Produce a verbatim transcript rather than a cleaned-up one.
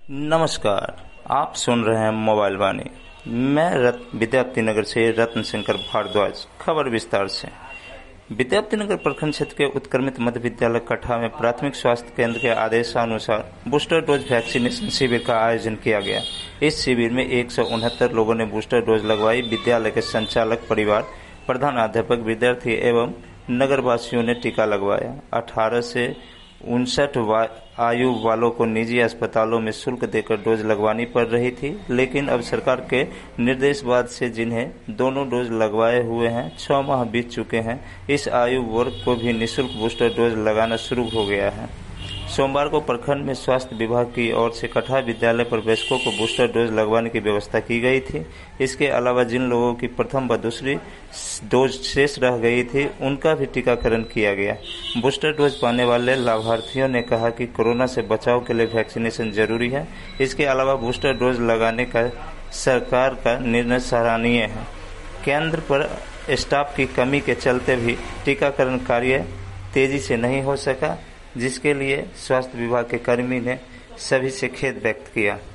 नमस्कार, आप सुन रहे हैं मोबाइल वाणी। मैं रत विद्यार्थी नगर से रत्न शंकर भारद्वाज। खबर विस्तार से। विद्यार्थी नगर प्रखंड क्षेत्र के उत्क्रमित मध्य विद्यालय कठा में प्राथमिक स्वास्थ्य केंद्र के आदेशानुसार बूस्टर डोज वैक्सीनेशन शिविर का आयोजन किया गया। इस शिविर में एक सौ उनहत्तर लोगों ने बूस्टर डोज लगवाई। विद्यालय के संचालक, परिवार, प्रधानाध्यापक, विद्यार्थी एवं नगरवासियों ने टीका लगवाया। अठारह से उनसठ आयु वालों को निजी अस्पतालों में शुल्क देकर डोज लगवानी पड़ रही थी, लेकिन अब सरकार के निर्देश बाद से जिन्हें दोनों डोज लगवाए हुए हैं, छह माह बीत चुके हैं, इस आयु वर्ग को भी निःशुल्क बूस्टर डोज लगाना शुरू हो गया है। सोमवार को प्रखंड में स्वास्थ्य विभाग की ओर से कठा विद्यालय प्रवेशकों को बूस्टर डोज लगवाने की व्यवस्था की गई थी। इसके अलावा जिन लोगों की प्रथम व दूसरी डोज शेष रह गई थी, उनका भी टीकाकरण किया गया। बूस्टर डोज पाने वाले लाभार्थियों ने कहा कि कोरोना से बचाव के लिए वैक्सीनेशन जरूरी है। इसके अलावा बूस्टर डोज लगाने का सरकार का निर्णय सराहनीय है। केंद्र पर स्टाफ की कमी के चलते भी टीकाकरण कार्य तेजी से नहीं हो सका, जिसके लिए स्वास्थ्य विभाग के कर्मी ने सभी से खेद व्यक्त किया।